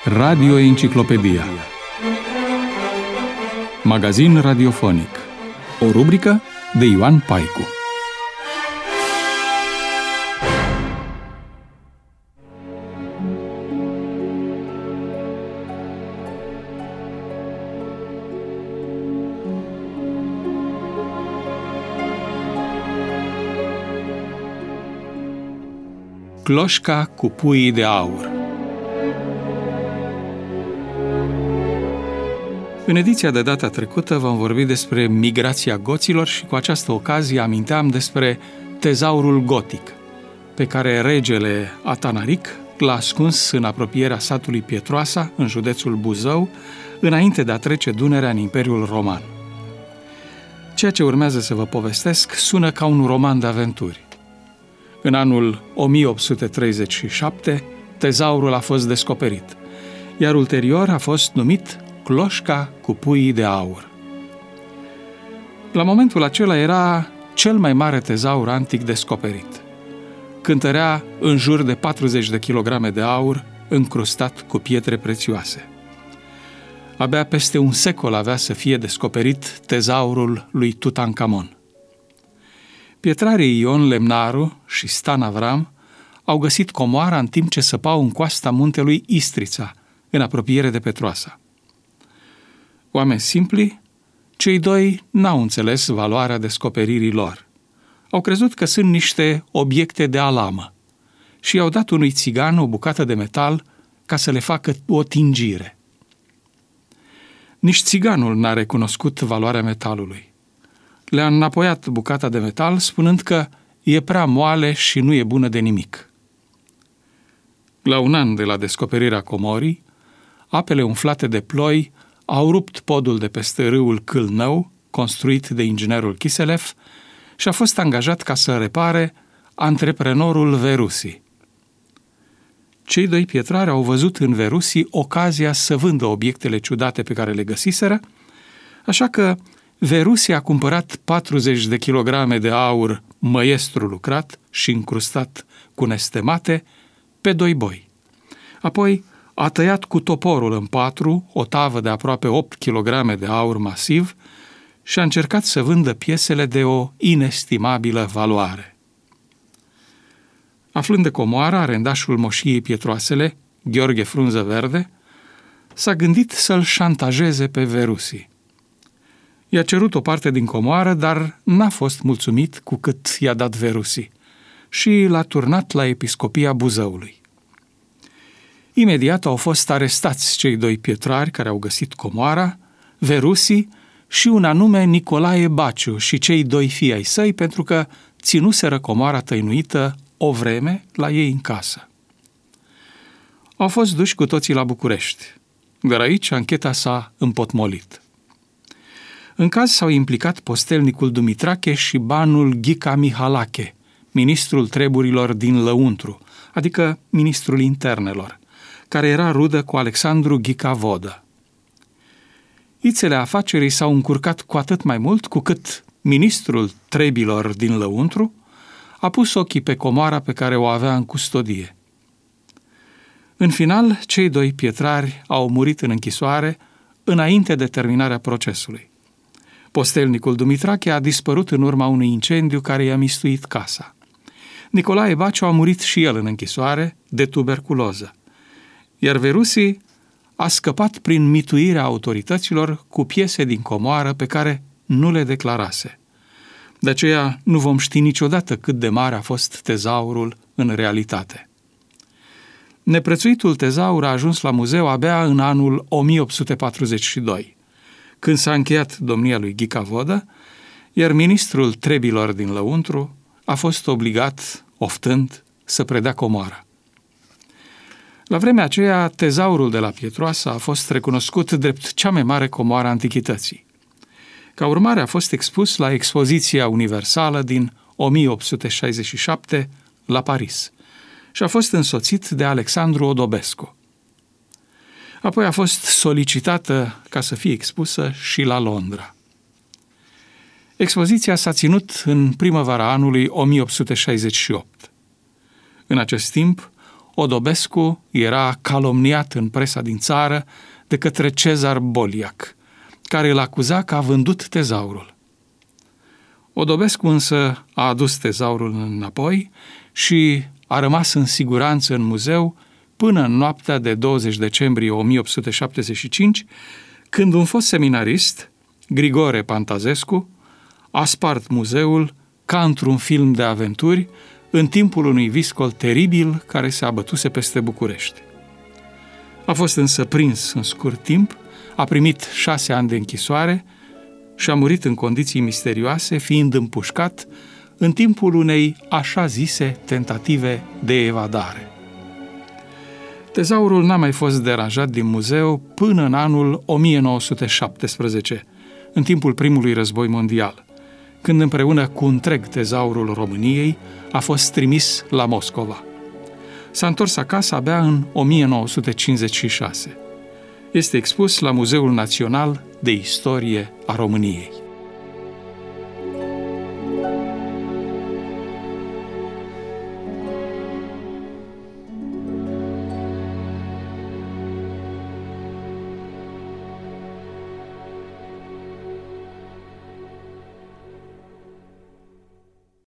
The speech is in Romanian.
Radio Enciclopedia. Magazin radiofonic. O rubrică de Ioan Paicu. Cloșca cu puii de aur. În ediția de data trecută v-am vorbit despre migrația goților și cu această ocazie aminteam despre tezaurul gotic, pe care regele Atanaric l-a ascuns în apropierea satului Pietroasa, în județul Buzău, înainte de a trece Dunărea în Imperiul Roman. Ceea ce urmează să vă povestesc sună ca un roman de aventuri. În anul 1837, tezaurul a fost descoperit, iar ulterior a fost numit Cloșca cu puii de aur. La momentul acela era cel mai mare tezaur antic descoperit. Cântărea în jur de 40 de kilograme de aur încrustat cu pietre prețioase. Abia peste un secol avea să fie descoperit tezaurul lui Tutankamon. Pietrarii Ion Lemnaru și Stan Avram au găsit comoara în timp ce săpau în coasta muntelui Istrița, în apropiere de Petroasa. Oameni simpli, cei doi n-au înțeles valoarea descoperirii lor. Au crezut că sunt niște obiecte de alamă și i-au dat unui țigan o bucată de metal ca să le facă o tingire. Nici țiganul n-a recunoscut valoarea metalului. Le-a înapoiat bucata de metal, spunând că e prea moale și nu e bună de nimic. La un an de la descoperirea comorii, apele umflate de ploi au rupt podul de peste râul Câlnău, construit de inginerul Chiselev, și a fost angajat ca să repare antreprenorul Verusi. Cei doi pietrari au văzut în Verusi ocazia să vândă obiectele ciudate pe care le găsiseră, așa că Verusi a cumpărat 40 de kilograme de aur măiestru lucrat și încrustat cu nestemate pe 2 boi. Apoi a tăiat cu toporul în 4 o tavă de aproape 8 kg de aur masiv și a încercat să vândă piesele de o inestimabilă valoare. Aflând de comoara, arendașul moșiei Pietroasele, Gheorghe Frunză Verde, s-a gândit să-l șantajeze pe Verusi. I-a cerut o parte din comoară, dar n-a fost mulțumit cu cât i-a dat Verusi și l-a turnat la episcopia Buzăului. Imediat au fost arestați cei doi pietrari care au găsit comoara, Verusi și un anume Nicolae Baciu și cei doi fii ai săi, pentru că ținuseră comoara tăinuită o vreme la ei în casă. Au fost duși cu toții la București, dar aici ancheta s-a împotmolit. În caz s-au implicat postelnicul Dumitrache și banul Ghica Mihalache, ministrul treburilor din lăuntru, adică ministrul internelor, care era rudă cu Alexandru Ghica Vodă. Ițele afacerii s-au încurcat cu atât mai mult cu cât ministrul trebilor din lăuntru a pus ochii pe comoara pe care o avea în custodie. În final, cei doi pietrari au murit în închisoare înainte de terminarea procesului. Postelnicul Dumitrache a dispărut în urma unui incendiu care i-a mistuit casa. Nicolae Baciu a murit și el în închisoare de tuberculoză, iar Verusi a scăpat prin mituirea autorităților cu piese din comoară pe care nu le declarase. De aceea nu vom ști niciodată cât de mare a fost tezaurul în realitate. Neprețuitul tezaur a ajuns la muzeu abia în anul 1842, când s-a încheiat domnia lui Ghica Vodă, iar ministrul trebilor din lăuntru a fost obligat, oftând, să predea comoara. La vremea aceea, tezaurul de la Pietroasa a fost recunoscut drept cea mai mare comoară a antichității. Ca urmare a fost expus la Expoziția Universală din 1867 la Paris și a fost însoțit de Alexandru Odobescu. Apoi a fost solicitată ca să fie expusă și la Londra. Expoziția s-a ținut în primăvara anului 1868. În acest timp, Odobescu era calomniat în presa din țară de către Cezar Boliac, care îl acuza că a vândut tezaurul. Odobescu însă a adus tezaurul înapoi și a rămas în siguranță în muzeu până în noaptea de 20 decembrie 1875, când un fost seminarist, Grigore Pantazescu, a spart muzeul ca într-un film de aventuri în timpul unui viscol teribil care se abătuse peste București. A fost însă prins în scurt timp, a primit 6 ani de închisoare și a murit în condiții misterioase, fiind împușcat în timpul unei așa zise tentative de evadare. Tezaurul n-a mai fost deranjat din muzeu până în anul 1917, în timpul primului război mondial, când împreună cu întreg tezaurul României a fost trimis la Moscova. S-a întors acasă abia în 1956. Este expus la Muzeul Național de Istorie a României.